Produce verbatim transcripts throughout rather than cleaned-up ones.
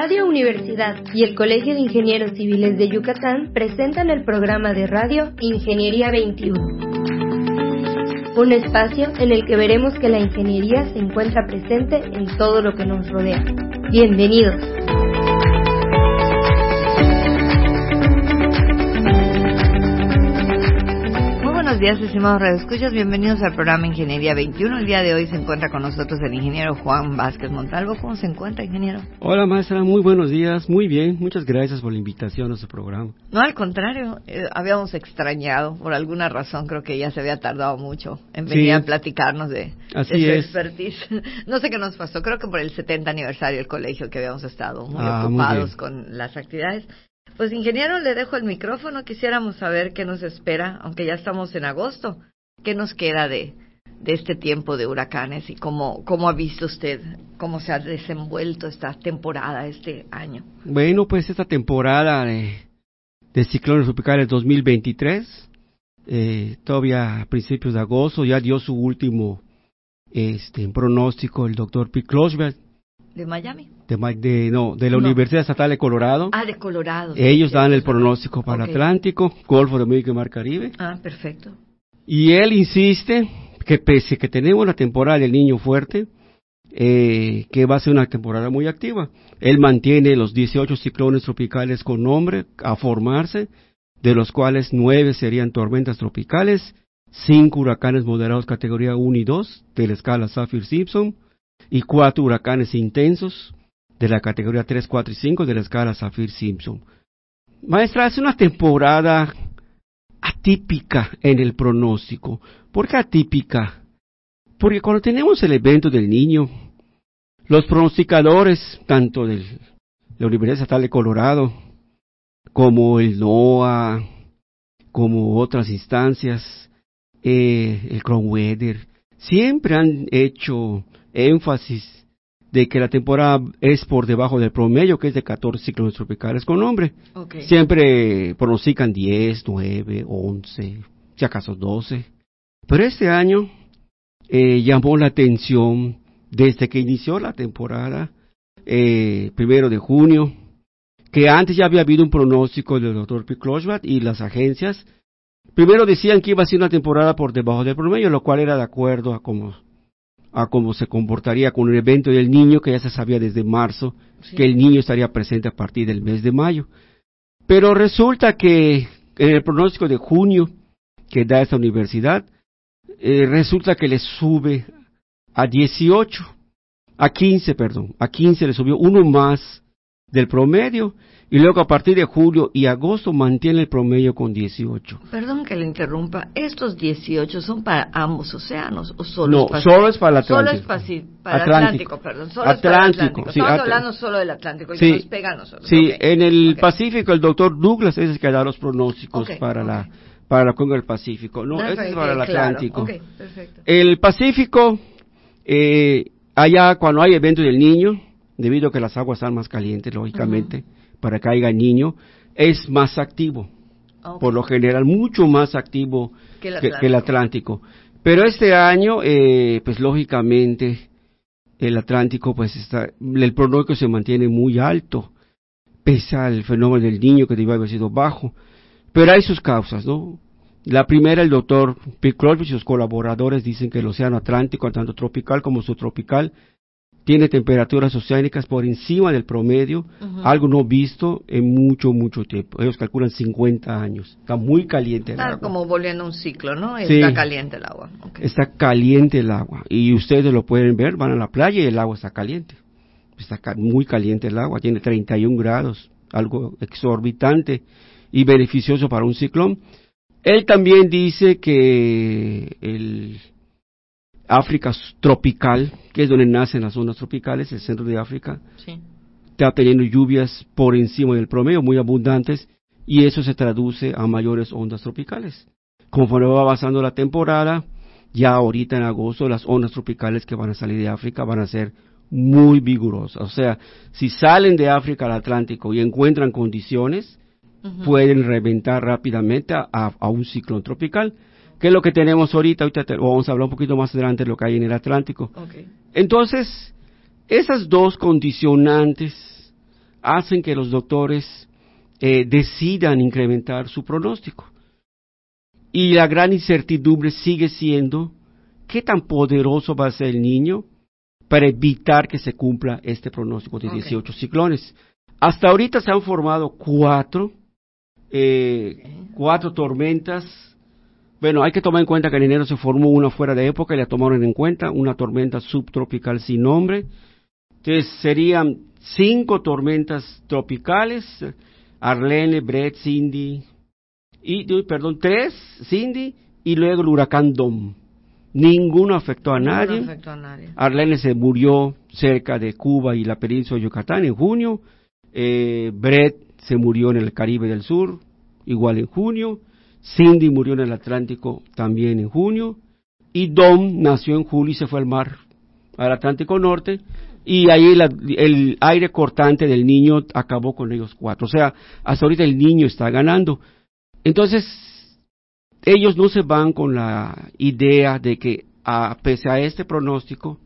Radio Universidad y el Colegio de Ingenieros Civiles de Yucatán presentan el programa de radio Ingeniería veintiuno. Un espacio en el que veremos que la ingeniería se encuentra presente en todo lo que nos rodea. Bienvenidos. Buenos días, estimados radioescuchas, bienvenidos al programa Ingeniería veintiuno. El día de hoy se encuentra con nosotros el ingeniero Juan Vázquez Montalvo. ¿Cómo se encuentra, ingeniero? Hola, maestra, muy buenos días, muy bien, muchas gracias por la invitación a su programa. No, al contrario, eh, habíamos extrañado, por alguna razón creo que ya se había tardado mucho en venir sí. a platicarnos de, de su es. expertise. No sé qué nos pasó, creo que por el setenta aniversario del colegio que habíamos estado muy ah, ocupados muy con las actividades. Pues, ingeniero, le dejo el micrófono. Quisiéramos saber qué nos espera, aunque ya estamos en agosto. ¿Qué nos queda de, de este tiempo de huracanes y cómo, cómo ha visto usted, cómo se ha desenvuelto esta temporada este año? Bueno, pues esta temporada de, de ciclones tropicales dos mil veintitrés, eh, todavía a principios de agosto, ya dio su último este pronóstico el doctor Pete Kloschwert. ¿De Miami? De, de, no, de la no. Universidad Estatal de Colorado. Ah, de Colorado. Ellos dan el pronóstico para okay. el Atlántico, Golfo de México y Mar Caribe. Ah, perfecto. Y él insiste que pese que tenemos la temporada del Niño fuerte, eh, que va a ser una temporada muy activa. Él mantiene los dieciocho ciclones tropicales con nombre a formarse, de los cuales nueve serían tormentas tropicales, cinco huracanes moderados categoría uno y dos de la escala Saffir-Simpson, y cuatro huracanes intensos de la categoría tres, cuatro y cinco de la escala Saffir-Simpson. Maestra, es una temporada atípica en el pronóstico. ¿Por qué atípica? Porque cuando tenemos el evento del Niño, los pronosticadores, tanto de la Universidad Estatal de Colorado, como el NOAA, como otras instancias, eh, el Cronweather, siempre han hecho énfasis de que la temporada es por debajo del promedio, que es de catorce ciclones tropicales con nombre. Okay. Siempre pronostican diez, nueve, once, si acaso doce. Pero este año eh, llamó la atención desde que inició la temporada, eh, primero de junio, que antes ya había habido un pronóstico del doctor Pete Kloschwert y las agencias. Primero decían que iba a ser una temporada por debajo del promedio, lo cual era de acuerdo a cómo a cómo se comportaría con el evento del Niño, que ya se sabía desde marzo, sí. que el Niño estaría presente a partir del mes de mayo. Pero resulta que en el pronóstico de junio que da esta universidad, eh, resulta que le sube a dieciocho, a quince, perdón, a quince le subió uno más del promedio, y luego a partir de julio y agosto mantiene el promedio con dieciocho. Perdón que le interrumpa, ¿estos dieciocho son para ambos océanos o solo no, es para solo es para el Atlántico? Solo es para, para Atlántico. Atlántico, perdón, solo Atlántico, es para el Atlántico. Sí, Estamos Atl- hablando solo del Atlántico y sí, que nos pega a nosotros. Sí, okay. en el okay. Pacífico el doctor Douglas es el que da los pronósticos okay, para okay. la para la cuenca del Pacífico. No, ese es para el Atlántico. Claro. Okay, perfecto. El Pacífico, eh, allá cuando hay evento del Niño, debido a que las aguas están más calientes, lógicamente, uh-huh. para que haya Niño, es más activo, okay. por lo general, mucho más activo que el Atlántico. Que, que el Atlántico. Pero este año, eh, pues lógicamente, el Atlántico, pues está, el pronóstico se mantiene muy alto, pese al fenómeno del Niño que debió haber sido bajo. Pero hay sus causas, ¿no? La primera, el doctor Pete Kloschwert y sus colaboradores dicen que el océano Atlántico, tanto tropical como subtropical, tiene temperaturas oceánicas por encima del promedio, uh-huh. algo no visto en mucho, mucho tiempo. Ellos calculan cincuenta años. Está muy caliente el claro, agua. Como volviendo a un ciclo, ¿no? Sí, está caliente el agua. Okay. Está caliente el agua. Y ustedes lo pueden ver, van a la playa y el agua está caliente. Está ca- muy caliente el agua, tiene treinta y un grados, algo exorbitante y beneficioso para un ciclón. Él también dice que el África tropical, que es donde nacen las zonas tropicales, el centro de África, sí. está teniendo lluvias por encima del promedio, muy abundantes, y eso se traduce a mayores ondas tropicales. Conforme va avanzando la temporada, ya ahorita en agosto, las ondas tropicales que van a salir de África van a ser muy vigorosas. O sea, si salen de África al Atlántico y encuentran condiciones, uh-huh. pueden reventar rápidamente a, a, a un ciclón tropical. ¿Qué es lo que tenemos ahorita? Ahorita te, vamos a hablar un poquito más adelante de lo que hay en el Atlántico. Okay. Entonces, esas dos condicionantes hacen que los doctores eh, decidan incrementar su pronóstico. Y la gran incertidumbre sigue siendo qué tan poderoso va a ser el niño para evitar que se cumpla este pronóstico de dieciocho okay. ciclones. Hasta ahorita se han formado cuatro, eh, okay. cuatro tormentas. Bueno, hay que tomar en cuenta que en enero se formó una fuera de época y la tomaron en cuenta, una tormenta subtropical sin nombre. Entonces serían cinco tormentas tropicales, Arlene, Brett, Cindy, y, perdón, tres, Cindy, y luego el huracán Dom. Ninguno afectó a Ninguno nadie. Afectó a nadie. Arlene se murió cerca de Cuba y la península de Yucatán en junio. Eh, Brett se murió en el Caribe del Sur, igual en junio. Cindy murió en el Atlántico también en junio. Y Dom nació en julio y se fue al mar, al Atlántico Norte. Y ahí la, el aire cortante del niño acabó con ellos cuatro. O sea, hasta ahorita el niño está ganando. Entonces, ellos no se van con la idea de que, a, pese a este pronóstico,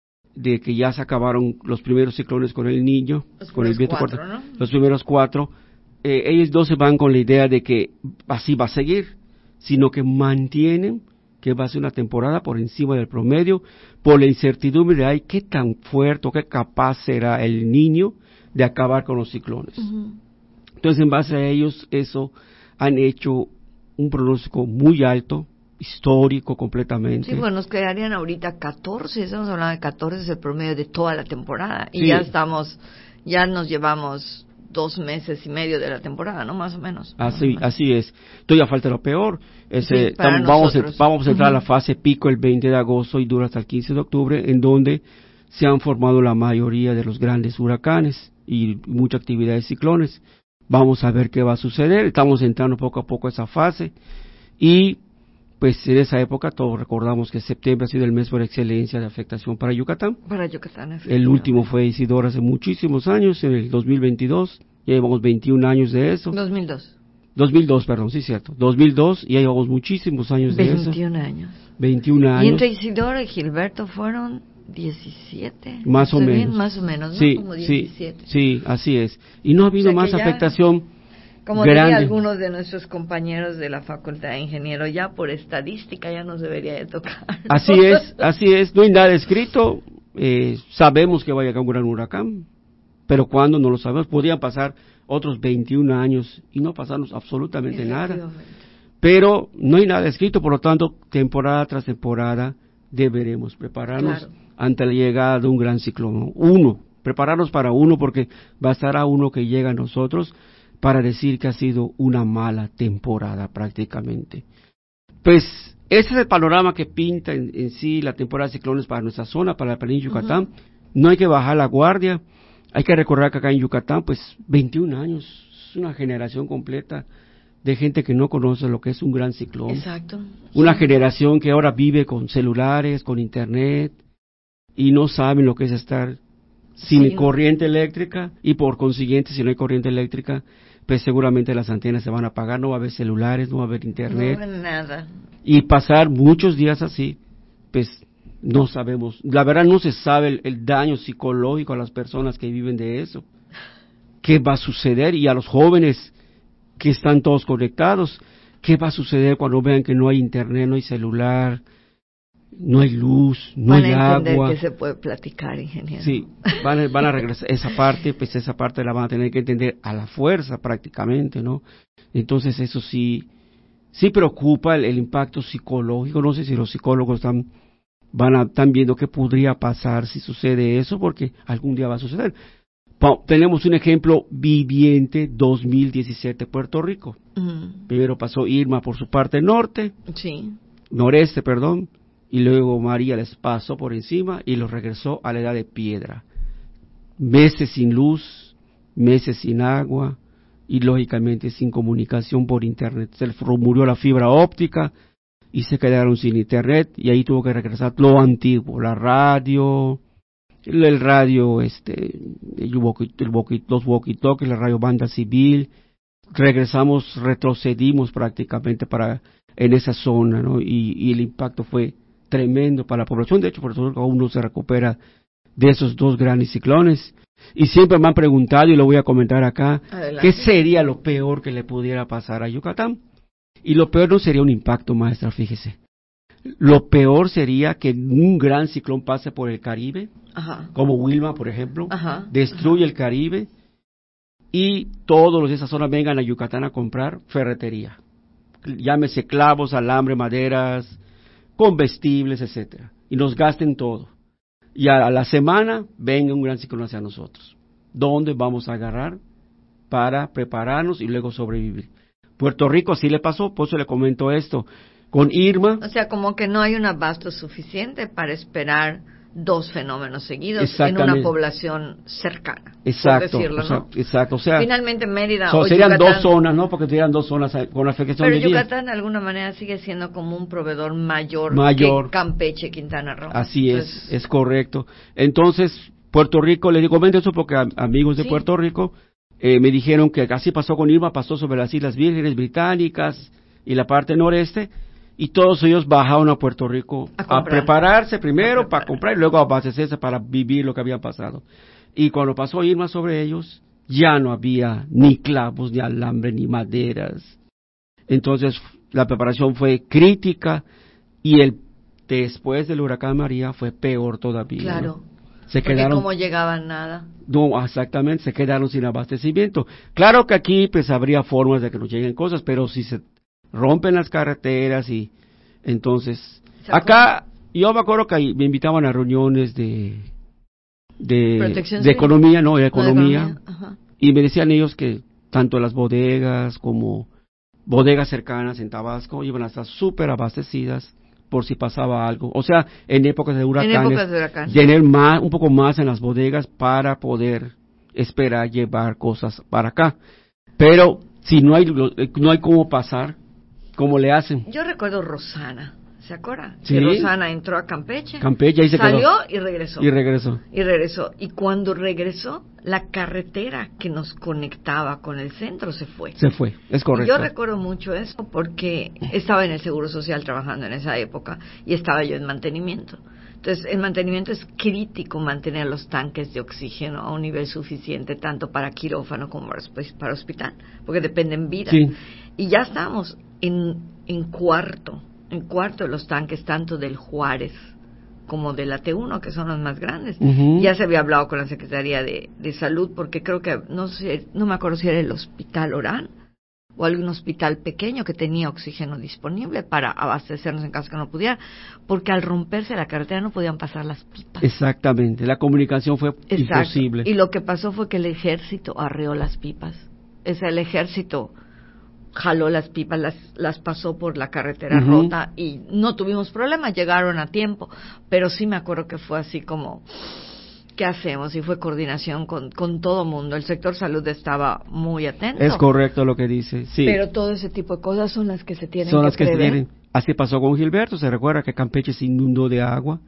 de que ya se acabaron los primeros ciclones con el niño, los con el viento cuatro, corto, ¿no? los primeros cuatro, eh, ellos no se van con la idea de que así va a seguir, sino que mantienen que va a ser una temporada por encima del promedio, por la incertidumbre de ay, qué tan fuerte o qué capaz será el niño de acabar con los ciclones. Uh-huh. Entonces, en base a ellos, eso han hecho un pronóstico muy alto, histórico completamente. Sí, bueno, nos quedarían ahorita catorce, estamos hablando de catorce, es el promedio de toda la temporada, y sí. ya estamos, ya nos llevamos dos meses y medio de la temporada, ¿no? Más o menos. Así, uh-huh. así es. Todavía falta lo peor. Ese, sí, tam, vamos, a, vamos a entrar uh-huh. a la fase pico el veinte de agosto y dura hasta el quince de octubre, en donde se han formado la mayoría de los grandes huracanes y mucha actividad de ciclones. Vamos a ver qué va a suceder. Estamos entrando poco a poco a esa fase. Y, pues, en esa época todos recordamos que septiembre ha sido el mes por excelencia de afectación para Yucatán. Para Yucatán, el último fue Isidoro hace muchísimos años, en el dos mil veintidós. Ya llevamos veintiún años de eso. dos mil dos. dos mil dos, perdón, sí, cierto. dos mil dos, y ya llevamos muchísimos años de eso. veintiún años. veintiún años. Y entre Isidoro y Gilberto fueron diecisiete. Más o menos. Bien, más o menos, ¿no? Sí, Como diecisiete. Sí, sí, así es. Y no ha habido o sea más ya, afectación como grande. Dirían algunos de nuestros compañeros de la Facultad de Ingenieros, ya por estadística ya nos debería de tocar, ¿no? Así es, así es. No hay nada escrito. Eh, sabemos que va a llegar un gran huracán, pero cuándo no lo sabemos. Podrían pasar otros veintiún años y no pasarnos absolutamente nada. Pero no hay nada escrito, por lo tanto, temporada tras temporada deberemos prepararnos claro. ante la llegada de un gran ciclón. Uno, prepararnos para uno, porque bastará uno que llega a nosotros para decir que ha sido una mala temporada prácticamente. Pues ese es el panorama que pinta en, en sí la temporada de ciclones para nuestra zona, para la península de Yucatán. Uh-huh. No hay que bajar la guardia. Hay que recordar que acá en Yucatán, pues veintiún años, es una generación completa de gente que no conoce lo que es un gran ciclón. Exacto. Una sí. generación que ahora vive con celulares, con internet, y no saben lo que es estar sin sí. corriente eléctrica, y por consiguiente, si no hay corriente eléctrica, pues seguramente las antenas se van a apagar, no va a haber celulares, no va a haber internet. No va a haber nada. Y pasar muchos días así, pues no sabemos. La verdad no se sabe el, el daño psicológico a las personas que viven de eso. ¿Qué va a suceder? Y a los jóvenes que están todos conectados, ¿qué va a suceder cuando vean que no hay internet, no hay celular, no hay luz, no van hay agua? Van a entender que se puede platicar, ingeniero. Sí, van a, van a regresar esa parte, pues esa parte la van a tener que entender a la fuerza prácticamente, ¿no? Entonces eso sí, sí preocupa el, el impacto psicológico. No sé si los psicólogos están, van a, están viendo qué podría pasar si sucede eso, porque algún día va a suceder. Pa- tenemos un ejemplo viviente, dos mil diecisiete, Puerto Rico. Uh-huh. Primero pasó Irma por su parte norte, sí. noreste, perdón, y luego María les pasó por encima y los regresó a la edad de piedra. Meses sin luz, meses sin agua y lógicamente sin comunicación por internet. Se les murió la fibra óptica y se quedaron sin internet, y ahí tuvo que regresar lo antiguo, la radio, el, el radio, este, el walkie, el walkie, los walkie-talkies, la radio banda civil. Regresamos, retrocedimos prácticamente para en esa zona, ¿no? Y, y el impacto fue tremendo para la población. De hecho, por eso aún no se recupera de esos dos grandes ciclones. Y siempre me han preguntado, y lo voy a comentar acá, Adelante. ¿qué sería lo peor que le pudiera pasar a Yucatán? Y lo peor no sería un impacto, maestra, fíjese. Lo peor sería que un gran ciclón pase por el Caribe, Ajá. como Wilma, por ejemplo, Ajá. destruye Ajá. el Caribe, y todos los de esa zona vengan a Yucatán a comprar ferretería. Llámese clavos, alambre, maderas, comestibles, etcétera, y nos gasten todo. Y a la semana venga un gran ciclón hacia nosotros. ¿Dónde vamos a agarrar para prepararnos y luego sobrevivir? Puerto Rico sí le pasó, por eso le comento esto. Con Irma. O sea, como que no hay un abasto suficiente para esperar dos fenómenos seguidos en una población cercana. Exacto, por decirlo, o sea, ¿no? Exacto, o sea, finalmente Mérida so, o serían Yucatán, dos zonas, ¿no? Porque serían dos zonas con afectación de Pero Yucatán de alguna manera sigue siendo como un proveedor mayor, mayor. que Campeche, Quintana Roo. Así Entonces, es, es correcto. Entonces, Puerto Rico, les comento eso porque a, amigos de sí. Puerto Rico eh, me dijeron que así pasó con Irma, pasó sobre las Islas Vírgenes Británicas y la parte noreste, y todos ellos bajaron a Puerto Rico a, a prepararse primero a para comprar y luego a abastecerse para vivir lo que había pasado. Y cuando pasó Irma sobre ellos, ya no había ni clavos, ni alambre, ni maderas. Entonces la preparación fue crítica y el después del huracán María fue peor todavía. Claro. ¿no? Se Porque quedaron, como llegaban nada. No, exactamente, se quedaron sin abastecimiento. Claro que aquí pues habría formas de que nos lleguen cosas, pero si se rompen las carreteras y entonces acá yo me acuerdo que ahí me invitaban a reuniones de de, de economía, no, de economía, de economía. Y me decían ellos que tanto las bodegas como bodegas cercanas en Tabasco iban a estar súper abastecidas por si pasaba algo, o sea, en épocas de huracanes, en épocas de huracán. tener más, un poco más en las bodegas para poder esperar llevar cosas para acá, pero si no hay no hay cómo pasar, ¿cómo le hacen? Yo recuerdo Rosana, ¿se acuerda? Sí. Que Rosana entró a Campeche, Campeche ahí se salió quedó. y regresó. Y regresó. Y regresó. Y cuando regresó, la carretera que nos conectaba con el centro se fue. Se fue, es correcto. Y yo recuerdo mucho eso porque estaba en el Seguro Social trabajando en esa época y estaba yo en mantenimiento. Entonces, el mantenimiento es crítico, mantener los tanques de oxígeno a un nivel suficiente, tanto para quirófano como para hospital, porque dependen vidas. Sí. Y ya estábamos en, en cuarto, en cuarto de los tanques, tanto del Juárez como de la T uno, que son los más grandes. Uh-huh. Ya se había hablado con la Secretaría de, de Salud, porque creo que, no sé, no me acuerdo si era el Hospital Orán, o algún hospital pequeño que tenía oxígeno disponible para abastecernos en caso que no pudiera, porque al romperse la carretera no podían pasar las pipas. Exactamente, la comunicación fue Exacto. imposible. Y lo que pasó fue que el ejército arreó las pipas. O sea, el ejército jaló las pipas, las, las pasó por la carretera uh-huh. rota y no tuvimos problemas, llegaron a tiempo, pero sí me acuerdo que fue así como, ¿qué hacemos? Y fue coordinación con, con todo mundo, el sector salud estaba muy atento. Es correcto lo que dice, sí. Pero todo ese tipo de cosas son las que se tienen son que las que prever. se tienen. Así pasó con Gilberto, se recuerda que Campeche se inundó de agua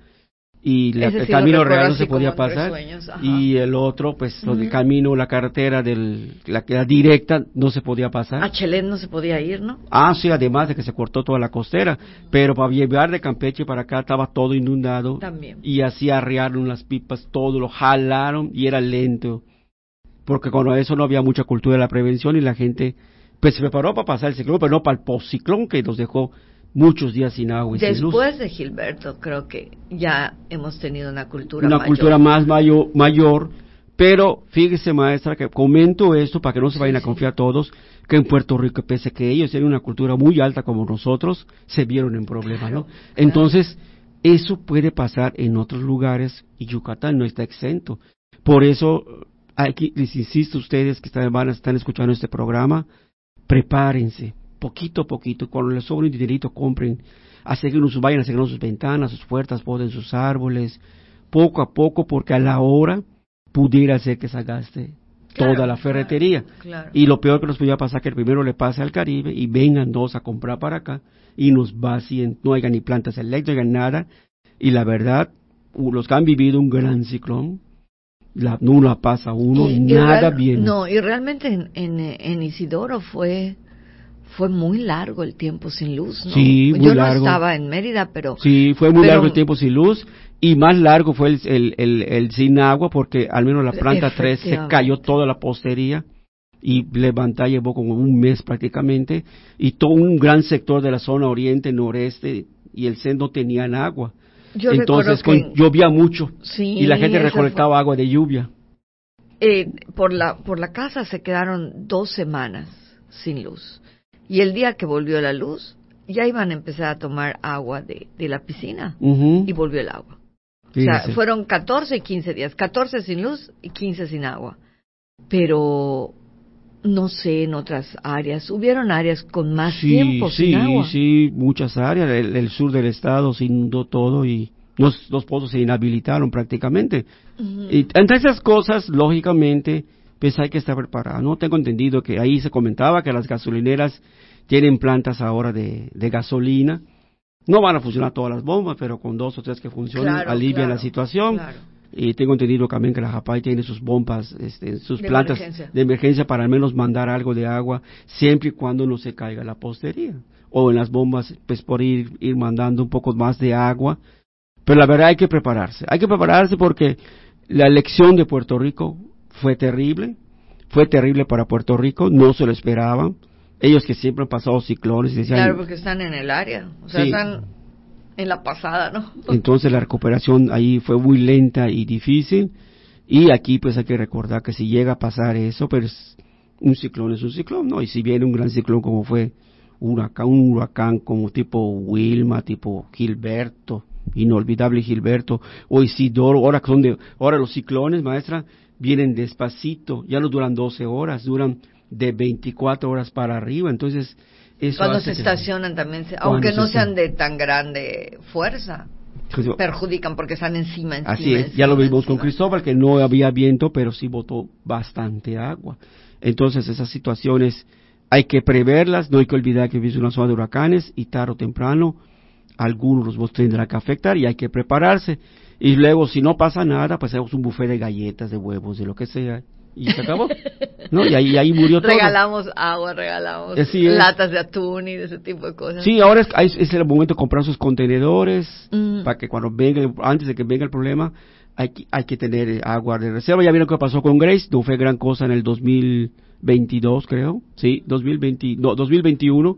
y la, el camino real no se podía pasar y el otro pues uh-huh. el camino, la carretera del la, la directa no se podía pasar. A Chelet no se podía ir, ¿no? Ah, sí, además de que se cortó toda la costera, pero para llevar de Campeche para acá estaba todo inundado. También. Y así arriaron las pipas, todo lo jalaron y era lento, porque con eso no había mucha cultura de la prevención y la gente pues se preparó para pasar el ciclón, pero no para el postciclón que nos dejó muchos días sin agua y sin luz. Después de Gilberto creo que ya hemos tenido una cultura una mayor. cultura más mayor, mayor, pero fíjese maestra que comento esto para que no se vayan sí, a confiar sí. todos, que en Puerto Rico, pese a que ellos tienen una cultura muy alta como nosotros, se vieron en problemas, claro, ¿no? Claro. Entonces, eso puede pasar en otros lugares y Yucatán no está exento. Por eso, aquí les insisto a ustedes que están, van a estar escuchando este programa, prepárense, poquito a poquito, cuando les sobre un dinerito compren, aseguen sus, vayan asegurando sus ventanas, sus puertas, poden sus árboles, poco a poco, porque a la hora pudiera ser que se gaste claro, toda la ferretería. Claro, claro. Y lo peor que nos podía pasar que el primero le pase al Caribe y vengan dos a comprar para acá y nos vacíen, no haya ni plantas eléctricas, nada. Y la verdad, los que han vivido un gran ciclón, la, no la pasa uno, y, nada y real, bien. No, y realmente en, en, en Isidoro fue... fue muy largo el tiempo sin luz, ¿no? Sí, muy Yo largo. no estaba en Mérida, pero... Sí, fue muy pero, largo el tiempo sin luz, y más largo fue el, el, el, el sin agua, porque al menos la planta tres se cayó toda la postería, y levantar llevó como un mes prácticamente, y todo un gran sector de la zona oriente, noreste, y el centro tenían agua. Yo Entonces que, con, llovía mucho, sí, y la gente recolectaba fue, agua de lluvia. Eh, por la por la casa se quedaron dos semanas sin luz. Y el día que volvió la luz, ya iban a empezar a tomar agua de, de la piscina. Uh-huh. Y volvió el agua. Fíjese. O sea, fueron catorce y quince días. catorce sin luz y quince sin agua. Pero, no sé, en otras áreas. Hubieron áreas con más sí, tiempo sí, sin agua. Sí, sí, muchas áreas. El, el sur del estado se inundó todo y los, los pozos se inhabilitaron prácticamente. Uh-huh. Y entre esas cosas, lógicamente, pues hay que estar preparado. No tengo entendido que ahí se comentaba que las gasolineras tienen plantas ahora de, de gasolina. No van a funcionar todas las bombas, pero con dos o tres que funcionen, claro, alivian claro, la situación. Claro. Y tengo entendido también que la Japay tiene sus bombas, este, sus de plantas emergencia. de emergencia para al menos mandar algo de agua, siempre y cuando no se caiga la postería. O en las bombas, pues por ir, ir mandando un poco más de agua. Pero la verdad hay que prepararse. Hay que prepararse porque la elección de Puerto Rico fue terrible. Fue terrible para Puerto Rico, no se lo esperaban. Ellos que siempre han pasado ciclones. Y decían, claro, porque están en el área, o sea, sí, están en la pasada, ¿no? Entonces la recuperación ahí fue muy lenta y difícil, y aquí pues hay que recordar que si llega a pasar eso, pues un ciclón es un ciclón, ¿no? Y si viene un gran ciclón como fue un huracán, un huracán como tipo Wilma, tipo Gilberto, inolvidable Gilberto, o Isidoro, ahora, son de, ahora los ciclones, maestra, vienen despacito, ya no duran doce horas, duran de veinticuatro horas para arriba, entonces eso cuando se estacionan también, se, aunque no sean de tan grande fuerza, pues, perjudican porque están encima, encima así es, encima, ya lo vimos encima. con Cristóbal, que no había viento, pero sí botó bastante agua. Entonces esas situaciones hay que preverlas, no hay que olvidar que vive una zona de huracanes y tarde o temprano algunos los tendrán que afectar y hay que prepararse. Y luego, si no pasa nada, pues hacemos un buffet de galletas, de huevos, de lo que sea, y se acabó, ¿no? Y ahí, ahí murió todo. Regalamos agua, regalamos latas de atún y de ese tipo de cosas. Sí, ahora es, es el momento de comprar sus contenedores, mm. para que cuando venga, antes de que venga el problema, hay, hay que tener agua de reserva. Ya vieron qué pasó con Grace, no fue gran cosa en el dos mil veintidós, creo, sí, dos mil veinte, no, dos mil veintiuno,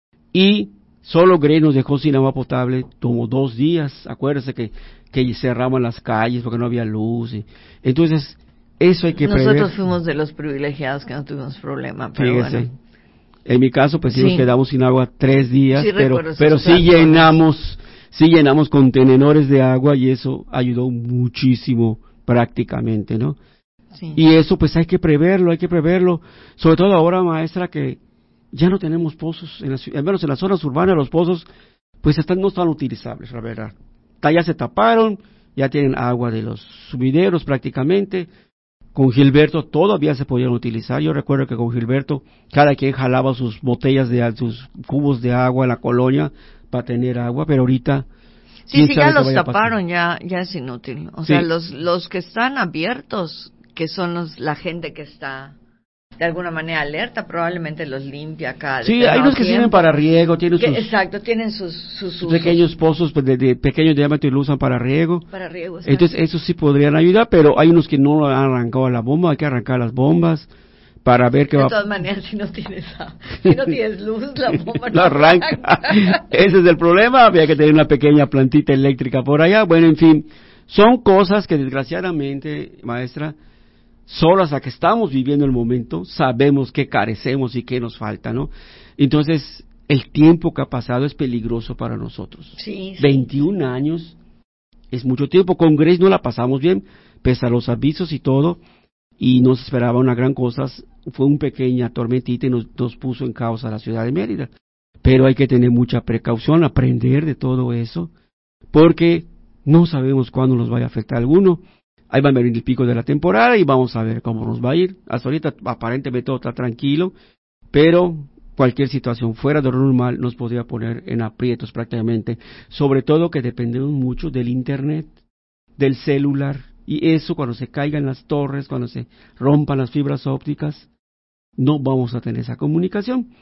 y solo Grace nos dejó sin agua potable, tomó dos días, acuérdense que, que cerraban las calles porque no había luz, y, entonces, eso hay que Nosotros prever. Nosotros fuimos de los privilegiados que no tuvimos problema, pero Fíjese. Bueno. En mi caso, pues sí, sí nos quedamos sin agua tres días, sí, pero pero sí llenamos, sí llenamos contenedores de agua y eso ayudó muchísimo prácticamente, ¿no? Sí. Y eso pues hay que preverlo, hay que preverlo, sobre todo ahora, maestra, que ya no tenemos pozos, en la, al menos en las zonas urbanas los pozos pues están, no están utilizables, la verdad. Ya se taparon, ya tienen agua de los sumideros prácticamente. Con Gilberto todavía se podían utilizar. Yo recuerdo que con Gilberto cada quien jalaba sus botellas de sus cubos de agua en la colonia para tener agua, pero ahorita sí, sí, ya los taparon, ya ya es inútil. O sí. sea, los los que están abiertos, que son los la gente que está de alguna manera alerta, probablemente los limpia acá. Sí, hay unos que sirven para riego, tienen que, sus exacto, tienen sus sus, sus pequeños pozos de, de pequeño diámetro y lo usan para riego. Para riego. Exacto. Entonces, esos sí podrían ayudar, pero hay unos que no han arrancado la bomba, hay que arrancar las bombas para ver qué de va. De todas maneras, si no tienes si no tienes luz, la bomba no la arranca. arranca. Ese es el problema, había que tener una pequeña plantita eléctrica por allá. Bueno, en fin, son cosas que desgraciadamente, maestra, solo hasta que estamos viviendo el momento, sabemos qué carecemos y qué nos falta, ¿no? Entonces, el tiempo que ha pasado es peligroso para nosotros. Sí, sí. veintiún años es mucho tiempo. Con Grace no la pasamos bien, pese a los avisos y todo, y no se esperaba una gran cosa. Fue una pequeña tormentita y nos, nos puso en causa la ciudad de Mérida. Pero hay que tener mucha precaución, aprender de todo eso, porque no sabemos cuándo nos vaya a afectar a alguno. Ahí va a venir el pico de la temporada y vamos a ver cómo nos va a ir. Hasta ahorita aparentemente todo está tranquilo, pero cualquier situación fuera de lo normal nos podría poner en aprietos prácticamente. Sobre todo que dependemos mucho del internet, del celular. Y eso cuando se caigan las torres, cuando se rompan las fibras ópticas, no vamos a tener esa comunicación.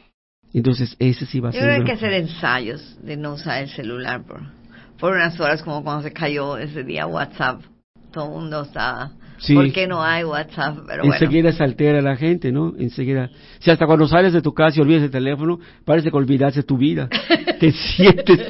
Entonces, ese sí va a Yo ser... creo que hay que hacer ensayos de no usar el celular por, por unas horas, como cuando se cayó ese día WhatsApp. Todo el mundo estaba... Sí. ¿Por qué no hay WhatsApp? Pero enseguida bueno. se altera la gente, ¿no? Enseguida. Si hasta cuando sales de tu casa y olvidas el teléfono, parece que olvidaste tu vida. Te sientes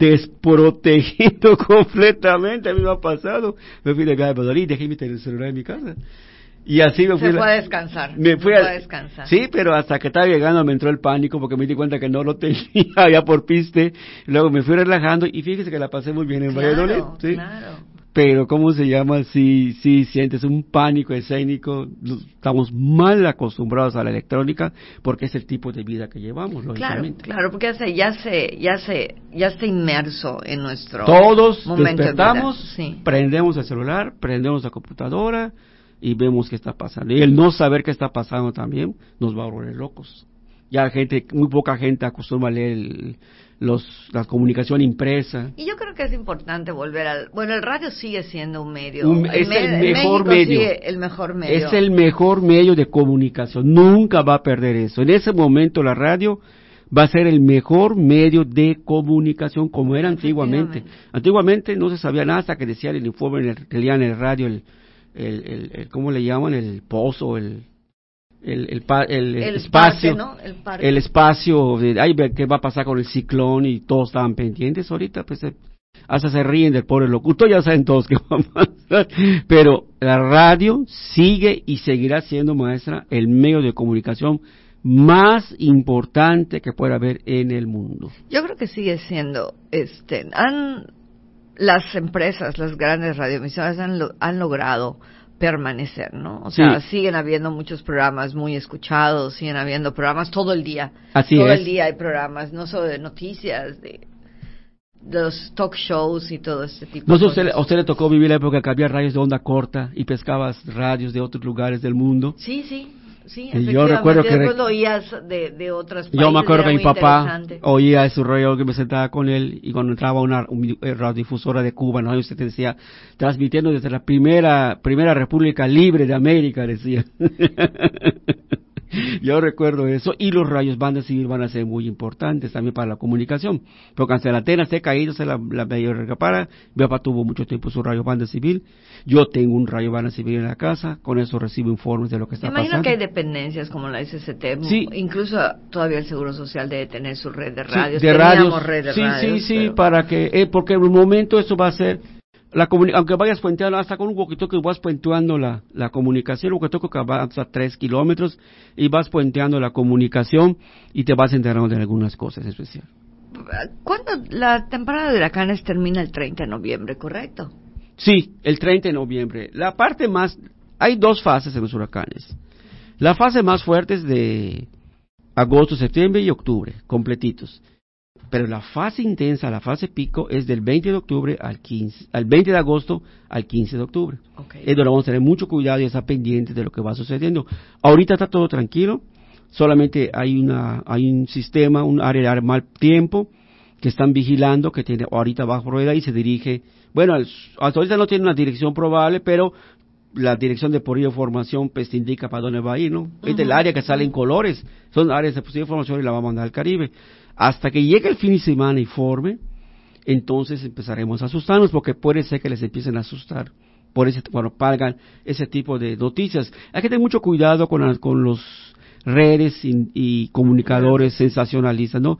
desprotegido completamente. A mí me ha pasado. Me fui de viaje a Madrid y dejé mi celular en mi casa. Y así me fui. Se fue a descansar. Me fui a, a descansar. Sí, pero hasta que estaba llegando me entró el pánico porque me di cuenta que no lo tenía ya por piste. Luego me fui relajando y fíjese que la pasé muy bien en claro, Valladolid. ¿Sí? Claro. Pero, ¿cómo se llama? Si, si sientes un pánico escénico, estamos mal acostumbrados a la electrónica porque es el tipo de vida que llevamos, lógicamente. Claro, claro, porque ya se, ya se, ya se, ya está inmerso en nuestro Todos momento despertamos, de vida. Sí. Prendemos el celular, prendemos la computadora y vemos qué está pasando. Y el no saber qué está pasando también nos va a volver locos. Ya gente, muy poca gente acostumbra a leer el, los, la comunicación impresa. Y yo creo que es importante volver al... Bueno, el radio sigue siendo un medio... Un, es el, el mejor medio. el mejor medio. Es el mejor medio de comunicación. Nunca va a perder eso. En ese momento la radio va a ser el mejor medio de comunicación como era antiguamente. Antiguamente no se sabía nada hasta que decían el informe, en el, que leían en el radio, el, el, el, el, ¿cómo le llaman? El pozo, el... El, el, el, el, el espacio, parque, ¿no? el, parque. el espacio de ay, qué va a pasar con el ciclón y todos estaban pendientes. Ahorita pues se, hasta se ríen del pobre locutor, ya saben todos qué va a pasar, pero la radio sigue y seguirá siendo, maestra, el medio de comunicación más importante que pueda haber en el mundo. Yo creo que sigue siendo, este, han las empresas, las grandes radioemisoras han, lo, han logrado permanecer, ¿no? O sea, sí. siguen habiendo muchos programas muy escuchados, siguen habiendo programas todo el día. Así todo es. el día hay programas, no solo de noticias, de, de los talk shows y todo este tipo no, de usted, cosas. ¿A usted le tocó vivir la época que había radios de onda corta y pescabas radios de otros lugares del mundo? Sí, sí. Sí, y yo recuerdo que después lo oías de, de otras países. Yo me acuerdo que mi papá oía su radio, que me sentaba con él y cuando entraba una un, radiodifusora de Cuba, no, usted decía, transmitiendo desde la primera primera república libre de América, decía. Yo recuerdo eso, y los radios bandas civil van a ser muy importantes también para la comunicación, porque aunque la antena esté caída, se la, la medio recapara. Mi papá tuvo mucho tiempo su radio banda civil, yo tengo un radio banda civil en la casa, con eso recibo informes de lo que está pasando. Me imagino pasando. que hay dependencias como la S S T, sí. incluso todavía el Seguro Social debe tener su red de radios, sí, de radios, red de sí, radios, sí, sí, pero... para que, eh, porque en un momento eso va a ser... La aunque vayas puenteando, hasta con un walkie-talkie vas puenteando la, la comunicación, un walkie-talkie que va hasta tres kilómetros y vas puenteando la comunicación y te vas enterando de algunas cosas especiales. ¿Cuándo la temporada de huracanes termina el treinta de noviembre, correcto? Sí, el treinta de noviembre. La parte más, hay dos fases en los huracanes. La fase más fuerte es de agosto, septiembre y octubre, completitos. Pero la fase intensa, la fase pico, es del veinte de octubre al quince, al veinte de agosto al quince de octubre. Okay. Es donde vamos a tener mucho cuidado y estar pendientes de lo que va sucediendo. Ahorita está todo tranquilo, solamente hay una, hay un sistema, un área de mal tiempo que están vigilando, que tiene ahorita bajo rueda y se dirige, bueno, hasta ahorita no tiene una dirección probable, pero la dirección de posible información pues te indica para dónde va a ir, ¿no? Uh-huh. Es del área que sale en colores, son áreas de posible información y la va a mandar al Caribe. Hasta que llegue el fin de semana y forme, entonces empezaremos a asustarnos, porque puede ser que les empiecen a asustar por ese, cuando pagan ese tipo de noticias. Hay que tener mucho cuidado con, la, con los redes y, y comunicadores sensacionalistas, ¿no?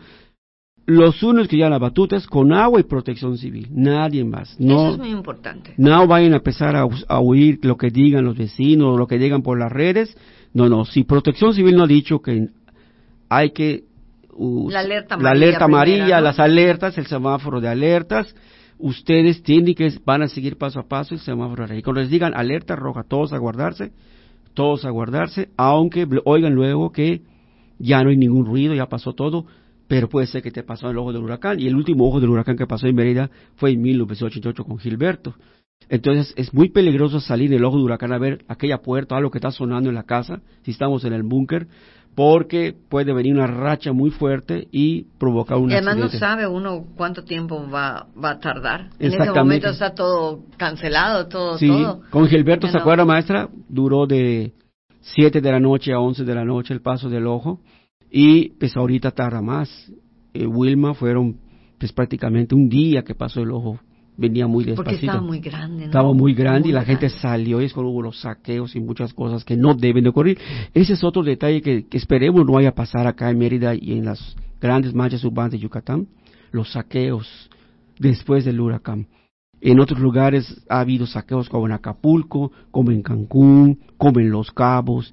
Los únicos que llevan la batuta es con agua y protección civil, nadie más. No, eso es muy importante. No vayan a empezar a, a oír lo que digan los vecinos, lo que digan por las redes. No, no, si protección civil no ha dicho que hay que... Uh, la alerta la amarilla, alerta amarilla primera, ¿no? Las alertas, el semáforo de alertas, ustedes tienen que, van a seguir paso a paso el semáforo de alerta. Y cuando les digan alerta roja, todos a guardarse, todos a guardarse, aunque oigan luego que ya no hay ningún ruido, ya pasó todo, pero puede ser que te pasó el ojo del huracán, y el último ojo del huracán que pasó en Mérida fue en mil novecientos ochenta y ocho con Gilberto. Entonces es muy peligroso salir del ojo del huracán a ver aquella puerta, algo que está sonando en la casa, si estamos en el búnker, porque puede venir una racha muy fuerte y provocar un accidente. Y además accidente. no sabe uno cuánto tiempo va, va a tardar. En ese momento está todo cancelado, todo, sí, todo. Con Gilberto, ¿se no? acuerda, maestra? Duró de siete de la noche a once de la noche el paso del ojo, y pues ahorita tarda más. Eh, Wilma fueron pues prácticamente un día que pasó el ojo, venía muy despacito. Porque estaba muy grande, ¿no? Estaba muy grande muy y la grande. gente salió y es cuando hubo los saqueos y muchas cosas que no deben de ocurrir. Ese es otro detalle que, que esperemos no vaya a pasar acá en Mérida y en las grandes manchas urbanas de Yucatán, los saqueos después del huracán. En otros lugares ha habido saqueos como en Acapulco, como en Cancún, como en Los Cabos.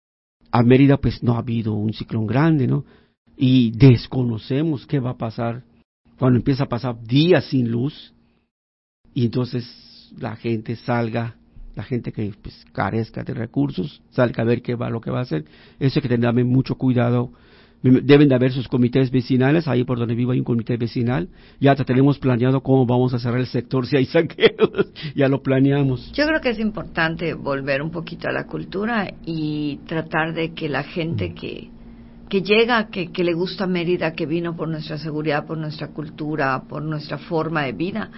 A Mérida pues no ha habido un ciclón grande, ¿no? Y desconocemos qué va a pasar cuando empieza a pasar días sin luz y entonces la gente salga, la gente que pues carezca de recursos, salga a ver qué va, lo que va a hacer. Eso hay que tener mucho cuidado. Deben de haber sus comités vecinales, ahí por donde vivo hay un comité vecinal, ya tenemos planeado cómo vamos a cerrar el sector si hay saqueos, ya lo planeamos. Yo creo que es importante volver un poquito a la cultura y tratar de que la gente que, que llega, que, que le gusta Mérida, que vino por nuestra seguridad, por nuestra cultura, por nuestra forma de vida,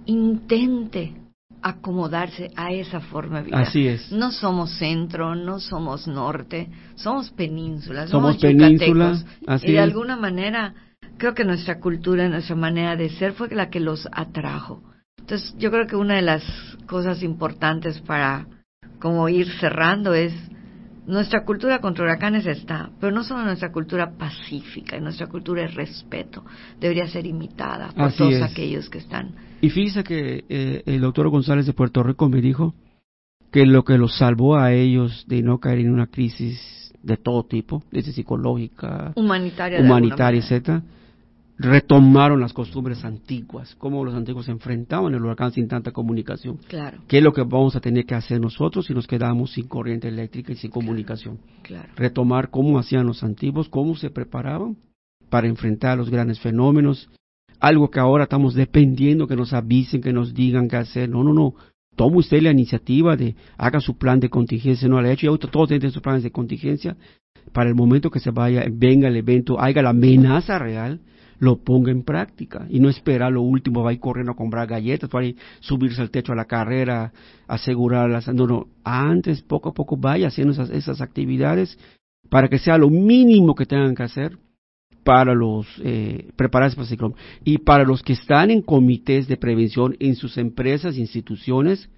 intente acomodarse a esa forma de vida. Así es. No somos centro, no somos norte, somos península, somos, somos península, así y de es. alguna manera creo que nuestra cultura, nuestra manera de ser fue la que los atrajo. Entonces yo creo que una de las cosas importantes para como ir cerrando es nuestra cultura contra huracanes está, pero no solo nuestra cultura pacífica, y nuestra cultura de respeto debería ser imitada por Así todos es. aquellos que están. Y fíjese que eh, el doctor González de Puerto Rico me dijo que lo que los salvó a ellos de no caer en una crisis de todo tipo, desde psicológica, humanitaria, humanitaria, etcétera, retomaron las costumbres antiguas, cómo los antiguos se enfrentaban el huracán sin tanta comunicación. Claro. ¿Qué es lo que vamos a tener que hacer nosotros si nos quedamos sin corriente eléctrica y sin Claro. comunicación? Claro. Retomar cómo hacían los antiguos, cómo se preparaban para enfrentar los grandes fenómenos, algo que ahora estamos dependiendo que nos avisen, que nos digan qué hacer. No, no, no. Tome usted la iniciativa de, haga su plan de contingencia, no lo ha hecho, y ahorita todos tienen sus planes de contingencia, para el momento que se vaya, venga el evento, haya la amenaza real, lo ponga en práctica, y no espera lo último, va a ir corriendo a comprar galletas, va a ir subirse al techo a la carrera, asegurarlas, no, no, antes, poco a poco, vaya haciendo esas, esas actividades, para que sea lo mínimo que tengan que hacer, para los eh, prepararse para el ciclón. Y para los que están en comités de prevención en sus empresas, instituciones,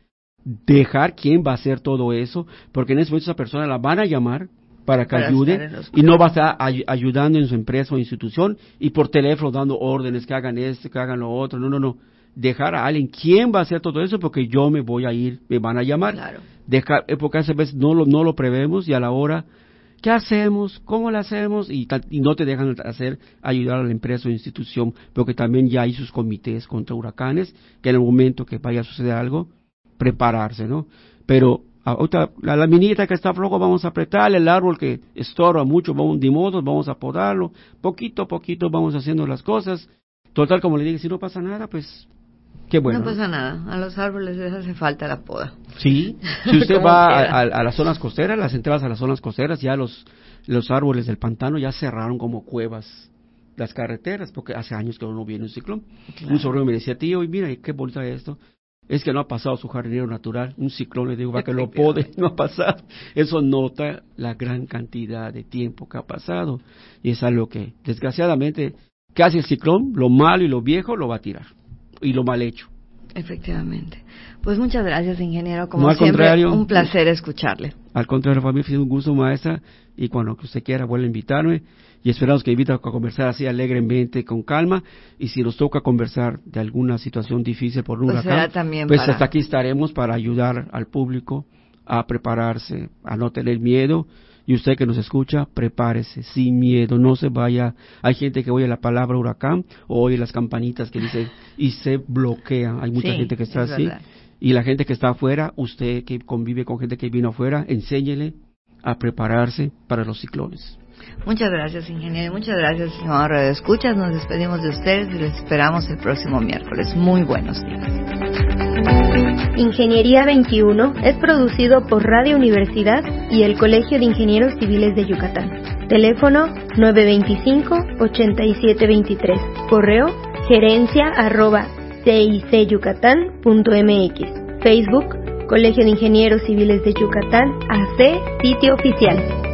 dejar quién va a hacer todo eso, porque en ese momento esa persona la van a llamar para que para ayude y no va a estar ay- ayudando en su empresa o institución y por teléfono dando órdenes que hagan esto, que hagan lo otro. No, no, no. Dejar a alguien quién va a hacer todo eso porque yo me voy a ir, me van a llamar. Claro. Dejar, porque a veces no lo, no lo prevemos y a la hora ¿qué hacemos? ¿Cómo lo hacemos? Y, y no te dejan hacer, ayudar a la empresa o institución, porque también ya hay sus comités contra huracanes, que en el momento que vaya a suceder algo, prepararse, ¿no? Pero ahorita, la, la minita que está flojo, vamos a apretarle, el árbol que estorba mucho, vamos de modo, vamos a podarlo, poquito a poquito vamos haciendo las cosas. Total, como le dije, si no pasa nada, pues qué bueno. No pasa nada, a los árboles les hace falta la poda. Sí, si usted va a, a, a las zonas costeras, las entradas a las zonas costeras, ya los, los árboles del pantano ya cerraron como cuevas las carreteras, porque hace años que no viene un ciclón. Claro. Un sobrino me decía, tío, y mira, qué bonito es esto. Es que no ha pasado su jardinero natural, un ciclón, le digo, va que lo pode, no ha pasado. Eso nota la gran cantidad de tiempo que ha pasado, y es algo que, desgraciadamente, casi el ciclón, lo malo y lo viejo lo va a tirar. Y lo mal hecho. Efectivamente. Pues muchas gracias, ingeniero. Como no, siempre, un placer escucharle. Al contrario, para mí fue un gusto, maestra, y cuando usted quiera vuelve a invitarme, y esperamos que invite a conversar así alegremente, con calma, y si nos toca conversar de alguna situación difícil por un pues huracán, también pues para... hasta aquí estaremos para ayudar al público a prepararse, a no tener miedo. Y usted que nos escucha, prepárese, sin miedo, no se vaya. Hay gente que oye la palabra huracán o oye las campanitas que dicen y se bloquea. Hay mucha sí, gente que está así. Verdad. Y la gente que está afuera, usted que convive con gente que vino afuera, enséñele a prepararse para los ciclones. Muchas gracias, ingeniero. Muchas gracias, señor Radio Escuchas. Nos despedimos de ustedes y les esperamos el próximo miércoles. Muy buenos días. Ingeniería veintiuno es producido por Radio Universidad y el Colegio de Ingenieros Civiles de Yucatán. Teléfono nueve dos cinco, ocho siete dos tres. Correo gerencia arroba cicuyucatán punto mx. Facebook Colegio de Ingenieros Civiles de Yucatán A C, sitio oficial.